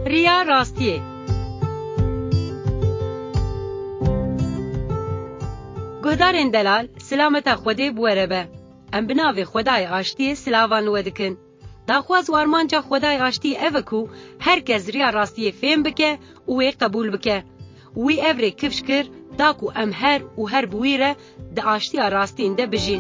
ریا راستیه. گهدارین دلال سلامت خوده بوره به. ام بناوی خدای آشتی سلاوان ودکن. داخواز وارمانجا خدای آشتی اوکو هر کس ریا راستیه فهم بکه اوی قبول بکه. وی اوری کفش کر داکو ام هر بویره دا آشتی راستین ده بجین.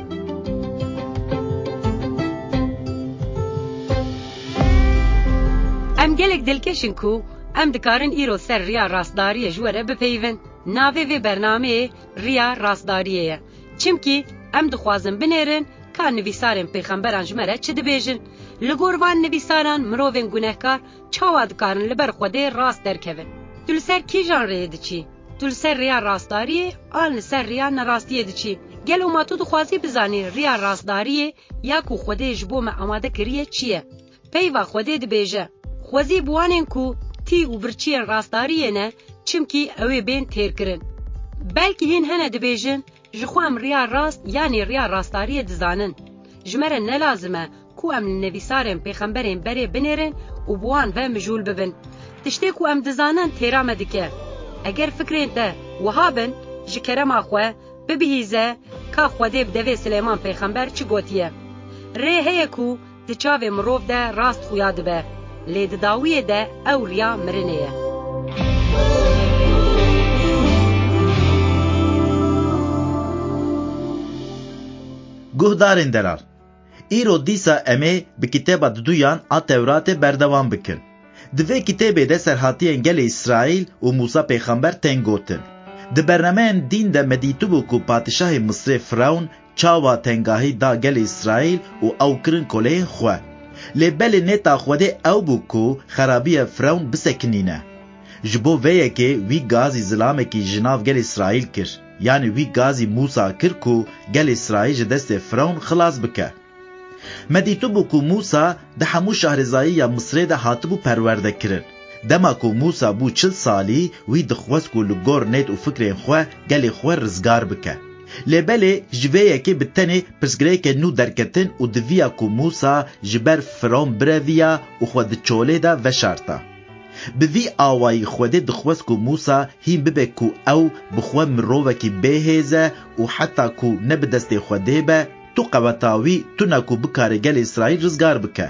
ام گلک دلکشن کو ام دکارن ایرو سر ریا راستداری جوره بپیون. ناوی وی برنامه ریا راستداریه. چمکی ام دخوازن بنیرن که نویسارن پیغمبران جمره چه دبیجن. لگوروان نویساران مروفین گناهکار چاواد کارن لبر خوده راست درکوین. تول سر کی جان ریه دچی؟ تول سر ریا راستداریه آن سر ریا نراستیه دچی؟ گلو ما تو دخوازی بزانی ریا راستداریه یا کو خوده جبو ما آماده کریه چیه؟ پیوا خوده دبیجه. خوازی بوانن کو تی و برچی راستداریه نه چمکی اوی بین تیر کرن. بلکه هین هنه دبیجن جخوام ریا راست یعنی ریا راستداریه دزانن. جمره نلازمه کو ام نویسارن پیغمبرین بره بنیرن و بوان و مجول ببن. تشتی کو ام دزانن تیرامه دکه. اگر فکرین ده وهابن جکرم آخوه ببهیزه که خوده بدوی سلیمان پیغمبر چی گوتیه. ره هیه کو دچاوه مروف ده راست خویاد به. لید داویه ده او ریا مرنه. گهدارین دلال ایرو دیسا امی به کتاب دویان ا تورات بردوام بکن. دوی کتابه ده سرحاتی انگل اسرائیل و موسی پیغمبر تنگوتن. ده برنامه دین ده مدیتو بو کو پادشاه مصر فرعون چاوا تنگاهی دا گل اسرائیل و او کرن کله خواه. لبل نتا خوده او بو کو خرابی فرعون بسکنینه. جبو ویه که وی گازی ظلامه کی جناف گل اسرائیل کر. یعنی وی گازی موسی کر کو گل اسرائیل جدست فرعون خلاص بکه. مدیتو بو کو موسی ده همو شهرزایی یا مصر ده هاتبو پرورده کرن. دما کو موسی بو 40 سالی وی دخواست کو لگور نیت و فکرین خواه گل خواه رزگار بکه. لبله جویه که بتنه پرسگره که نو درکتن و دویا کو موسی جبر فرعون برویا و خود چوله ده وشارتا. بوی آوائی خوده دخواست کو موسی هیم ببه کو او بخواه مروه کی بهیزه و حتی کو نبدست خوده به تو قوتاوی تو نکو بکاره گل اسرائیل رزگار بکه.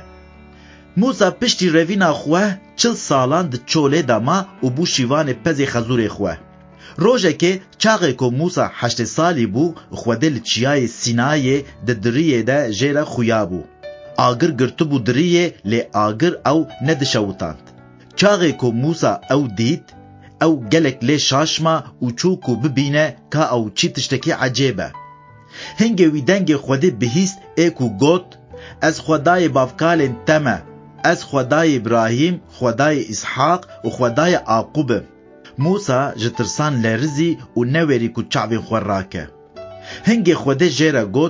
موسی پشتی روینا خواه 40 سالان ده چوله داما و بو شیوان پز خزور خواه. روژه که چاقه که موسی 8 سالی بو خوده لچیای سینای ده دریه ده جیره خویا بو. آگر گرتو بو دریه لی آگر او ندشوتاند. چاقه که موسی او دید او گلک لی شاشما و چوکو ببینه که او چی تشتکی عجیبه. هنگه وی دنگ خوده بهیست ایکو گوت از خدای بافکالن تمه از خدای ابراهیم خدای اسحاق و خدای عاقوب. موسی جترسان لرزی و نوری کو چاوین خور راکه. هنگه خوده جیره گوت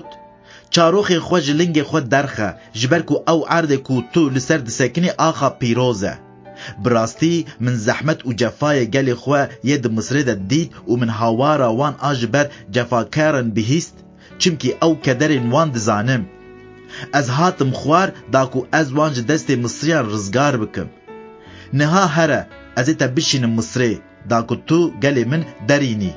چاروخ خو جلنگ خود درخه جبر کو او عرده کو تو لسر دسکنی آخا پیروزه. براستی من زحمت و جفای گل خو ید مصر ده دید و من هاوارا وان آجبر جفاکارن بهیست چمکی او کدرین وان دزانم. از هاتم خوار داکو از وانج دست مصریان رزگار بکم. نها هره از ایتا بشین مصری داکو تو گلی من درینی.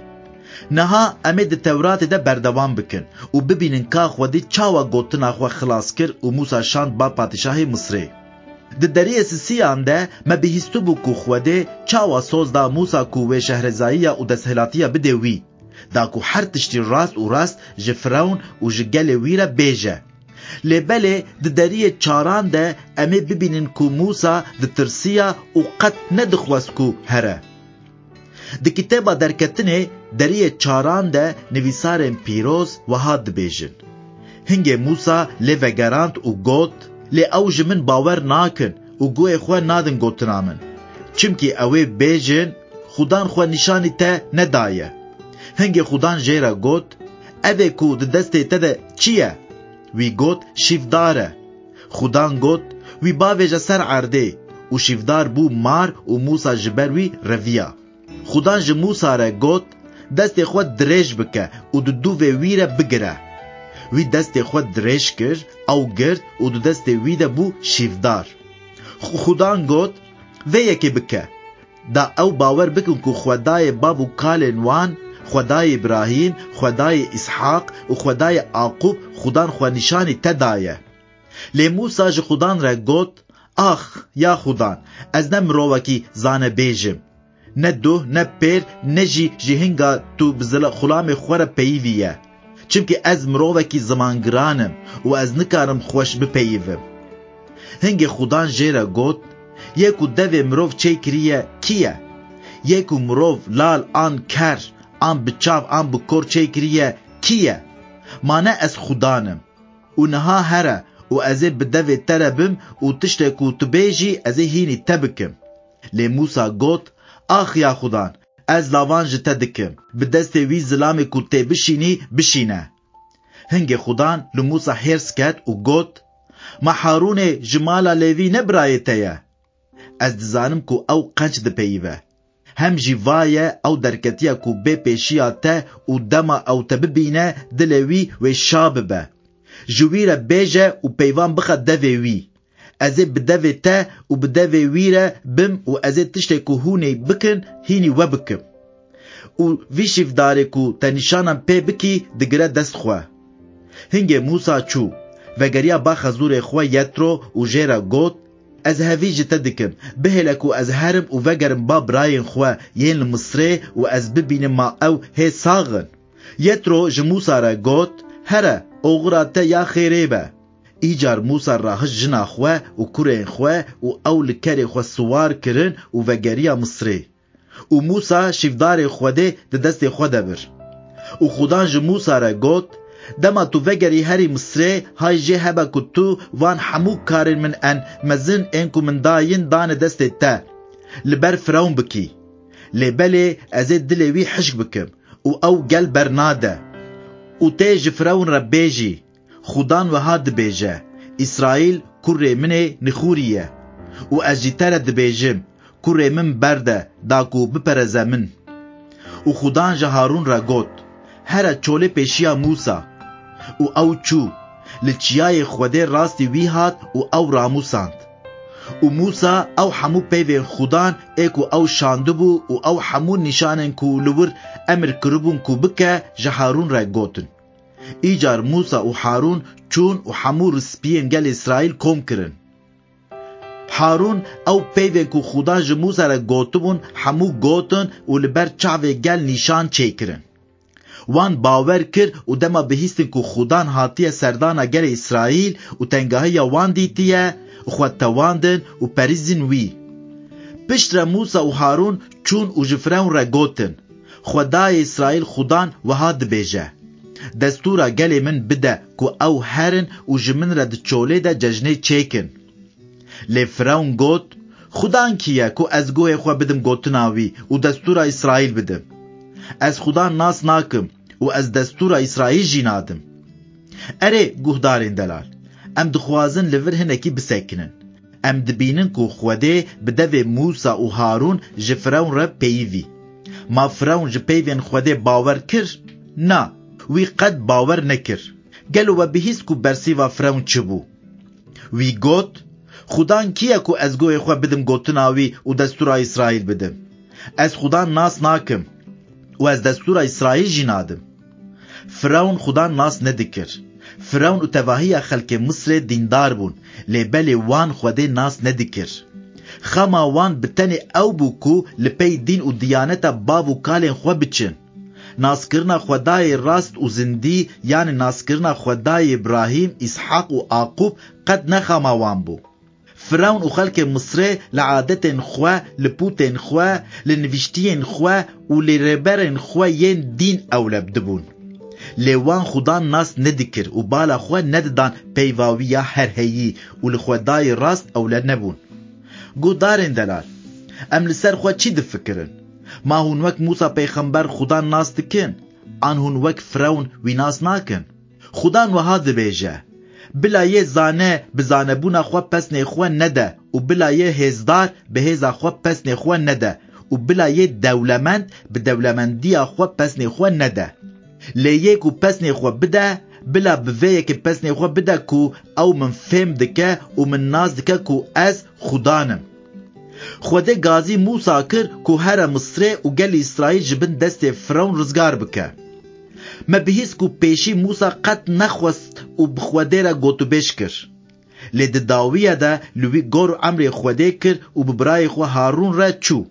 نها امید تورات ده بردوام بکن و ببینن که خودی چاوا گوتنا خوا خلاص کر و موسی شاند با پادشاه مصری. ده دریه سیان ده ما بهیستو بو کو خوده چاوا سوز دا موسی کو و شهرزایی و دسهلاتیه بدوی. داکو هر تشتی راست و راست جفرون و جگل ویره بیجه. لبله ده دریه چاران ده امی ببینن کو موسی ده ترسیه و قد ندخواست کو هره. ده کتابا درکتنه دریه چاران ده نویسارن پیروز و هاد بیجن. هنگه موسی لوگراند و گوت لی اوج من باور ناکن و گوه خواه نادن گوتنامن. چمکی اوه بیجن خودان خواه نشانی تا ندایه. هنگه خودان جیره گوت اوه کو ده دسته تا ده چیه؟ وی گوت شیفداره. خودان گوت وی باویجه سر عرده و شیفدار بو مار و موسی جبر وی رویا. خودان جه موسی را گوت دست خود دریج بکه و دو ویره بگره. وی دست خود دریج کر او گرد و دست وی ده بو شیفدار. خودان گوت ve yekê bike da ew bawer bikin ku Xwedayê bav û kalên wan, Xwedayê İbrahîm, Xwedayê İshaq û Xwedayê Aqûb xudan xwe nîşanî te daye. Lê Musa ji xudan re got, ax ya xudan, ez ne mirovekî zanebêjim, ne duh ne pêr ne jî ji hinga tu bi xulamê xwe re peyivî ye. Çimkî ez mirovekî zimangiran im û ez nikarim xweş bipeyivim. Hingê xudan jê re got, yê ku devê mirov çê kiriye kî ye? Yê ku mirov lal an ker, an biçav an bi kor çê kiriye kî ye? Mane ez xudanim û niha here û ez ê bi devê te re bim û tiştê ku tu bêjî ez ê hînî te bikim. Lê Musa got, ax ya xudan, ez lavan ji te dikim, bi destê wî zilamê ku tê bişînî bişîne. Hingê xudan li Musa hêrs ket û got, ma Harûnê ji mala Lêvî ne birayê te ye? Ez dizanim ku ew qenc dipeyive. Hem jî vaye ew derketiye ku bê pêşiya te û dema ew te bibîne dilê wî wê şa bibe. Ji wî re bêje û peyvan bixe devê wî. Ez ê bi devê te û bi devê wî re bim û ez ê tiştê ku hûnê bikin hînî we bikim. Û vî şîvdarê ku te nîşanan pê bikî digire dest xwe. Hingê Musa çû, vegeriya ba xezûrê xwe Yetro û jê re got, ez hevî ji te dikim, bihêle ku ez herim û vegerim ba birayên xwe yên li Misrê û ez bibînim ma ew hê saxin. Yetro ji Musa re got, here, oğura te ya xêrê be. Îcar Musa rahişt jina xwe û kurên xwe û ew li kerê xwe siwar kirin û vegeriya Misrê. Û Musa şîvdarê Xwedê di destê xwe de bir. Û xudan ji Musa re got, dema tu vegerî herî Misrê, hay jê hebe ku tu van hemû karên min en mezin ên ku min dayîn dane destê te. Li ber Firewn bikî. Lê belê ez ê dilê wî hişk bikim û ew gel bernade. û tê ji Firewn re bêjî, xudan wiha dibêje, İsraîl kurê min ê nixûrî ye. û ez jî te re dibêjim, kurê min berde, da ku bipereze min. û xudan ji Harûn re got, here çolê pêşiya Musa. û ew çû, li çiyayê Xwedê rastî wî hat û ew ramûsand. û Musa ew hemû peyvên xudan ê ku ew şandibû û ew hemû nîşanên ku li wir emir kiribûn ku bike ji Harûn re gotin. Îcar Musa û Harûn çûn û hemû rispiyên gelê İsraîl kom kirin. Harûn ew peyvên ku xudan ji Musa re gotibûn hemû gotin û li ber çavê gel nîşan çêkirin. Wan bawer kir û dema bihîstin ku xudan hatiye serdana gelê İsraîl û tengahiya wan dîtiye, xwe tewandin û perîzin wî. Pişt re Musa û Harûn çûn û ji Firewn re gotin, Xwedayê İsraîl xudan wiha dibêje, destûra gelê min bide ku ew herin û ji min re di çolê de cejnê çêkin. Lê Firewn got, xudan kî ye ku ez guhê xwe bidim gotina wî û destûra İsraîl bidim? Ez xudan nas nakim û ez destûra İsraîl jî nadim. Erê guhdarên delal, em dixwazin li vir hinekî bisekinin. Em dibînin ku Xwedê bi devê Musa û Harûn ji Firewn re peyivî. Ma Firewn ji peyvên Xwedê bawer kir? Na, wî qet bawer nekir. Gelo we bihîst ku bersîva Firewn çi bû? Wî got, xudan kî ye ku ez guhê xwe bidim gotina wî û destûra İsraîl bidim? Ez xudan nas nakim û ez destûra İsraîl jî nadim. Firewn xudan nas nedikir. Firewn û tevahiya xelkê Misrê dîndar bûn, lê belê wan Xwedê nas nedikir. Xema wan bi tenê ew bû ku li pey dîn û diyaneta bav û kalên xwe biçin. Naskirina Xwedayê rast û zindî, yani naskirina Xwedayê İbrahîm, İshaq û Aqûb qet ne xema wan bû. Firewn û xelkê Misrê li adetên xwe, li pûtên xwe, li nivîştiyên xwe û li rêberên xwe yên dîn ewleb dibûn. Lê wan xudan nas nedikir û bala xwe nedidan peyvaviya herheyî û li Xwedayê rast ewle nebûn. Guhdarên delal, em li ser xwe çi difikirin? Ma hûn wek Musa peyxember xudan nas dikin? An hûn wek Firewn wî nas nakin? Xudan wiha dibêje, bila yê zane bi zanebûna xwe pesnê xwe nede û bila yê hêzdar bi hêza xwe pesnê xwe nede û bila yê dewlemend bi dewlemendiya xwe pesnê xwe nede. Lê yê ku pesnê xwe bide, bila bi vê yekê pesnê xwe bide ku ew min fêm dike û min nas dike ku ez xudanim. خودê gazî Musa kir ku here Misrê û gelê İsraîl ji bin destê Firavun rizgar bike. Me bihîst ku pêşî Musa qet nexwest û bi Xwedê re gotûbêj kir. Lê di dawiya de li wî gor û emrê Xwedê kir û bi birayê xwe Harûn re çû.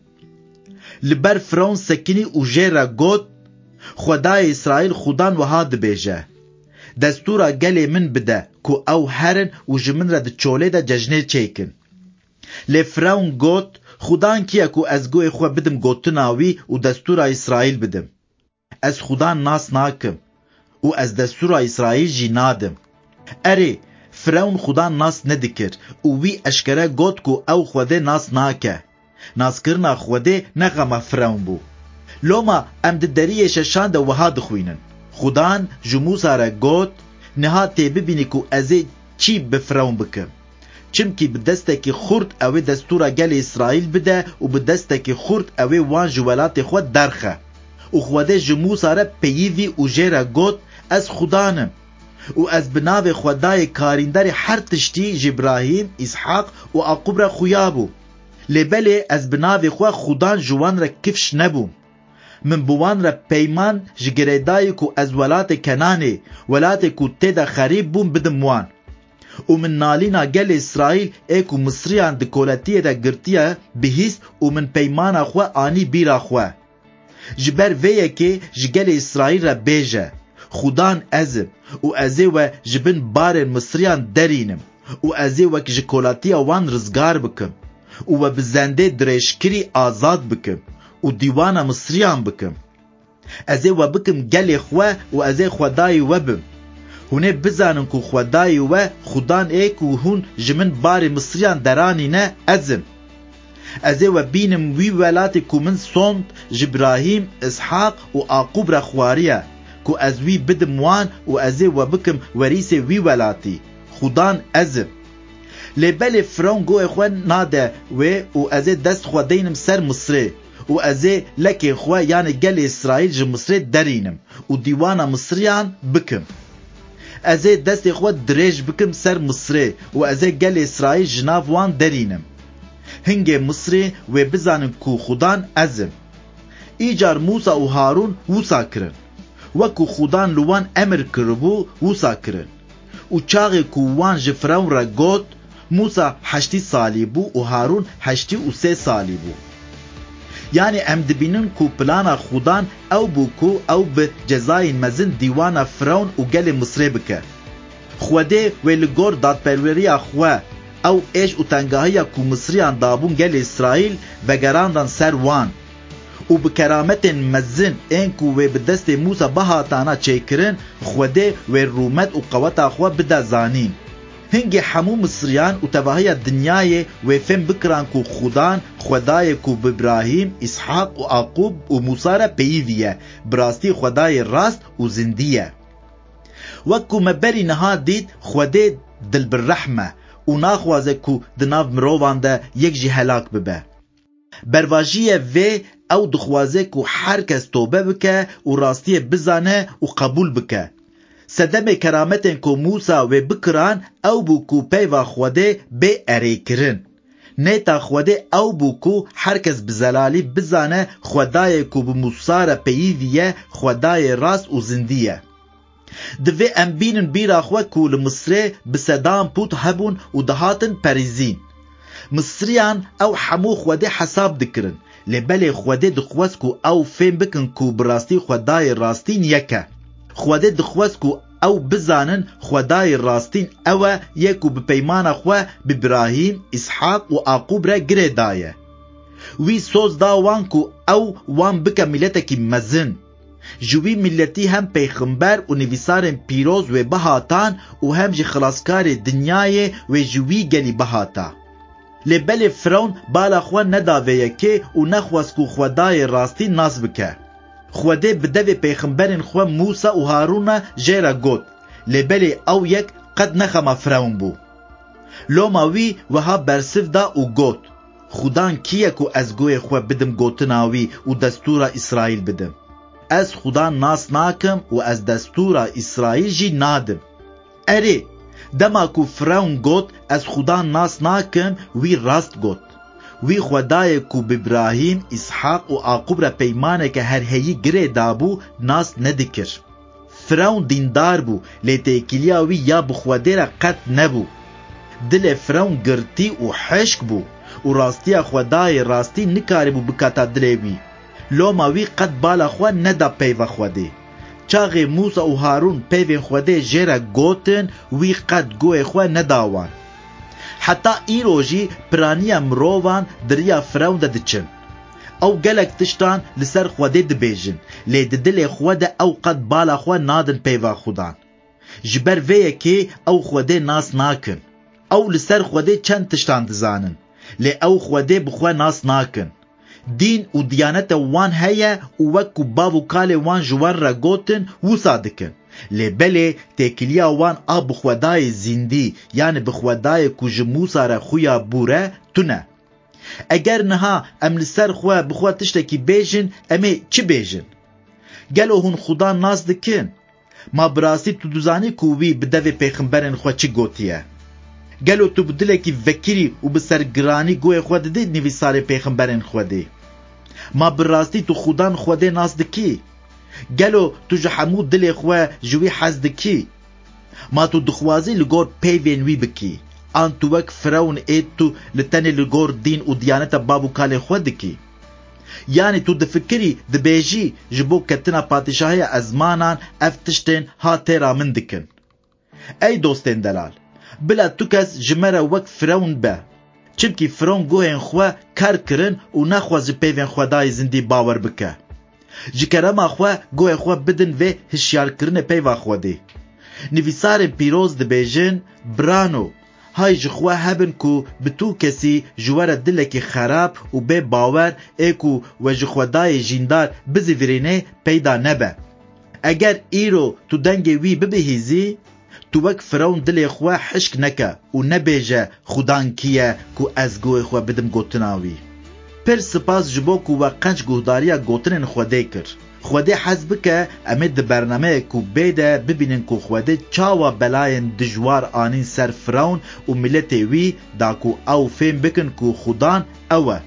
Li ber Firavun sekinî û jê re got, Xwedayê İsraîl xudan wiha dibêje: Destûra gelê min bide ku ew herin û ji min re di çolê de cejnê çêkin. Lê Firavun got, xudan kiye ku ez guhê xwe bidim gotina wî û destûra İsraîl bidim. Ez xudan nas nakim û ez destûra İsraîl jî nadim. Erê, Firavun xudan nas nedikir û wî eşkere got ku ew Xwedê nas nake. Naskirina Xwedê ne xema Firavun bû. Loma em di deriyê şeşan de wiha dixwînin. Xudan ji Musa re got, niha tê bibînî ku ez ê çi bi Firavun bikim. Çimkî bi destekî xurt ew ê destûra gelê İsraîl bide û bi destekî xurt ew ê wan ji welatê xwe derxe. û Xwedê ji Musa re peyivî û jê re got, ez xudanim û ez bi navê Xwedayê karînderê her tiştî ji İbrahîm, İshak û Aqub re xuya bû. Lê belê ez bi navê xwe xudan ji wan re kifş nebûm. Min bi wan re peyman ji girêdayê ku ez welatê Kenanê, welatê ku tê de xerîb bûm bidim wan. û min nalîna gelê İsraîl ê ku Misriyan di koletiyê de girtiye bihîst û min peymana xwe anî bîra xwe. Ji ber vê yekê ji gelê İsraîl re bêje: Xudan ezim û ez ê we ji bin barên Misriyan derînim û ez ê wek ji kolatiya wan rizgar bikim û we bi zendê dirêjkirî azad bikim û dîwana Misriyan bikim. Ez ê we bikim gelê xwe û ez ê Xwedayê we bim. Hûn ê bizanin ku Xwedayê we xudan ê ku hûn ji min barê Misriyan deranîne ezim. Ez ê we bînim wî welatê ku min sond ji İbrahîm, İshak û Aqub re xwariye, ku ez wî bidim wan û ez ê we bikim werîsê wî welatî. Xudan ezim. Lê belê Firavun guhê xwe nade wê û ez ê dest xwe deynim ser Misrê û ez ê lekê xwe yanê gelê İsraîl ji Misrê derînim û dîwana Misriyan bikim. Ez ê destê xwe dirêj bikim ser Misrê û ez ê gelê İsraîl ji nav wan derînim. Hingê Misrê wê bizanin ku xudan ezim. Îcar Musa û Harûn wisa kirin. Wekû xudan li wan emir kiribû wisa kirin. û çaxê ku wan ji Firavun re got, Musa 8 salî bû û Harûn 83 salî bû. Yani em dibînin ku plana xudan ew bû ku ew bi cezayên mezin dîwana Firavun û gelê Misrê bike. Xwedê wê li gor dadperweriya xwe ew êş û tengahiya ku Misriyan dabûn gelê İsraîl vegerandan ser wan û bi kerametên mezin ên ku wê bi destê Musa bihatana çêkirin, Xwedê wê rûmet û qeweta xwe bide zanîn. Hingê hemû Misriyan û tevahiya dinyayê wê fêm bikiran ku xudan Xwedayê ku bi İbrahîm, İshak û Aqub û Musa re peyivî ye, bi rastî Xwedayê rast û zindî ye. Wekû me berî niha dît, Xwedê dilbirrehme û naxwaze ku di nav mirovan de yek jî helak bibe. Bervajiyê vê ew dixwaze ku her kes tobe bike û rastiyê bizane û qebûl bike. Sedemê kerametên ku Musa wê bikiran ew bû ku peyva Xwedê bê erêkirin. Nêta Xwedê ew bû ku her kes bi zelalî bizane Xwedayê ku bi Musa re peyivî ye, Xwedayê rast û zindî ye. Divê em bînin bîra xwe ku li Misrê bi sedan pût hebûn û dihatin perîzîn. Misriyan ew hemû Xwedê hesab dikirin. Lê belê Xwedê dixwest ku ew fêm bikin ku bi rastî Xwedayê rastîn yek e. Xwedê dixwest ku ew bizanin Xwedayê rastîn ew e yek ku bi peymana xwe bi İbrahîm, İshak û Aqub re girê daye. Wî soz da wan ku ew wan bike mîletekî mezin. Ji wî milletî hem peyxember û nivîsarên pîroz wê bihatan û hem jî xilaskarê dinyayê wê ji wî gelî bihata. Lê belê Firavun bala xwe neda vê yekê û nexwest ku Xwedayê rastî nas bike. Xwedê bi devê peyxemberên xwe Musa û Harûna jê re got. Lê belê ew yek qet nexema Firavun bû. Loma wî wiha bersiv da û got: Xudan kiye ku ez guhê xwe bidim gotina wî û destûra İsraîl bidim? Ez xudan nas nakim û ez destûra İsraîl jî nadim. Erê, dema ku Firavun got ez xudan nas nakim, wî rast got. وی خدای کو بابراهیم اسحاق و یعقوب را پیمانه که هر هیی گره دابو ناس ندکر. فرعون دیندار بو لیتیکیلیا وی یا بخوده را قط نبو. دل فرعون گرتی و حشک بو و راستی خدای راستی نکاری بو بکاتا دلوی. لوما وی قط بالا خوا ندا پیو خوده. چاغ موسى و هارون پیوین خوده جیره گوتن وی قط گوه خوا نداوان. حتی ایروجی پرانیا مروان دریا فرعون دچن. او گلک تشتان لسر خوده دبیجن لید دل خوده او قد بالا خوا نادن پیوا خودان. جبر ویه که او خوده ناس ناکن. او لسر خوده چند تشتان دزانن لی او خوده بخوا ناس ناکن. دین و دیانت وان هیا و وکو بابو کال وان جوان را گوتن و صادکن. لی بله تکلیا وان آب بخودای زندی یعنی بخودای کج موسا را خویا بوره تونه. اگر نها ام لسر خواه بخوا تشتکی بیجن امی چی بیجن؟ گلو هون خدا ناز دکن. ما براسی تو دوزانی کووی بدوی پیغمبرن خواه چی گوتیه؟ گلو تو بدله کی وکری و بسرگرانی گوی خود دی نویسار پیغمبرن خودی. ما براستی تو خودان خوده ناز دکی. گلو تو جحمود دل خوا جوی حز دکی. ما تو دخوازی لگور پیوین وی بکی. آن تو وک فرعون اید تو لتنی لگور دین و دیانت بابو کال خود دکی. یعنی تو دفکری دبیجی جبو کتنا پادشاهی ازمانان افتشتین ها تیرا من دکن. ای دوستین دلال بلا تو کس جمره وک فرعون به. چمکی فرعون گوهن خوا کار کرن و نخواز پیوین خدای زندی باور بکه. جکرما خوا گوه خوا بدن و هشیار کرن پیوا خودی. نویسار پیروز دبیجن برانو های جخوا هبن کو بتو کسی جوار دلکی خراب و به باور ایکو و جخودای جیندار بزیورینه پیدا نبه. اگر ایرو تو دنگی وی ببهیزی تو وک فرعون دل خوا حشک نکه و نبیجه خودان کیه کو از گوه خوا بدم گوتناوی. پر سپاس جبو کو و قنج گوهداریا گوتنن خوده کر. خوده حزب که امید برنامه کو بیده ببینن کو خوده چاوا بلاین دجوار آنین سر فرعون و ملت وی دا کو او فهم بکن کو خودان اوه.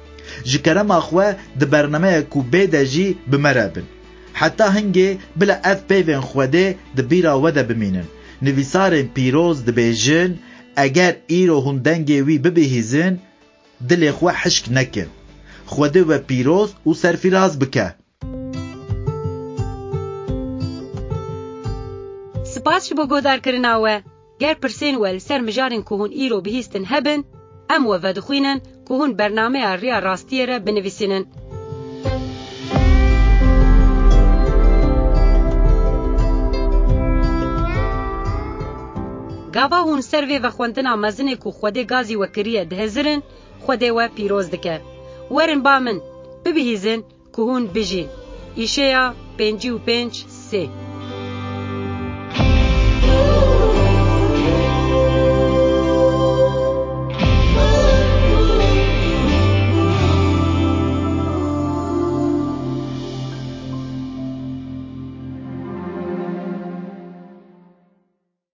جکرم اخوه د برنامه کو بیده جی بمرابن. حتی هنگی بلا اف پیوین خوده د بیرا وده بمینن. نویسار پیروز دبیجن اگر ایرو هندنگی وی ببهیزن دل خواه حشک نکن. خوده و پیروز و سرفراز بکه. سپاس شبو گودار کرناوه گر پرسین ول سر مجارن که هون ایرو بهیستن هبن ام و ودخوینن که هون برنامه ریا راستیه را بنویسینن. گاوا هون سروی و خوندنا مزنه که خوده گازی و کریه دهزرن خوده و پیروز دکه. ورن با من ببهیزن که هون بجین. ایشیا 55:3